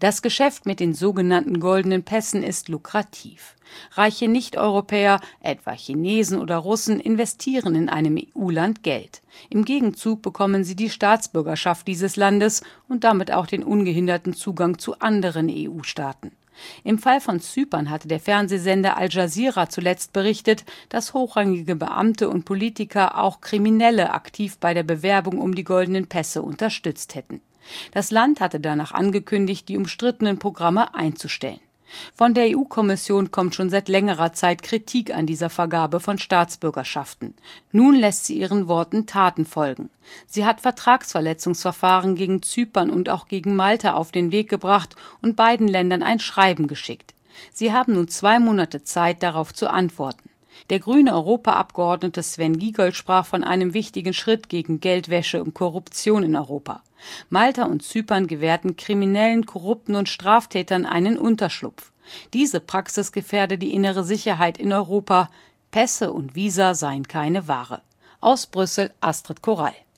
Das Geschäft mit den sogenannten goldenen Pässen ist lukrativ. Reiche Nicht-Europäer, etwa Chinesen oder Russen, investieren in einem EU-Land Geld. Im Gegenzug bekommen sie die Staatsbürgerschaft dieses Landes und damit auch den ungehinderten Zugang zu anderen EU-Staaten. Im Fall von Zypern hatte der Fernsehsender Al Jazeera zuletzt berichtet, dass hochrangige Beamte und Politiker auch Kriminelle aktiv bei der Bewerbung um die goldenen Pässe unterstützt hätten. Das Land hatte danach angekündigt, die umstrittenen Programme einzustellen. Von der EU-Kommission kommt schon seit längerer Zeit Kritik an dieser Vergabe von Staatsbürgerschaften. Nun lässt sie ihren Worten Taten folgen. Sie hat Vertragsverletzungsverfahren gegen Zypern und auch gegen Malta auf den Weg gebracht und beiden Ländern ein Schreiben geschickt. Sie haben nun 2 Monate Zeit, darauf zu antworten. Der grüne Europaabgeordnete Sven Giegold sprach von einem wichtigen Schritt gegen Geldwäsche und Korruption in Europa. Malta und Zypern gewährten Kriminellen, Korrupten und Straftätern einen Unterschlupf. Diese Praxis gefährde die innere Sicherheit in Europa. Pässe und Visa seien keine Ware. Aus Brüssel, Astrid Korall.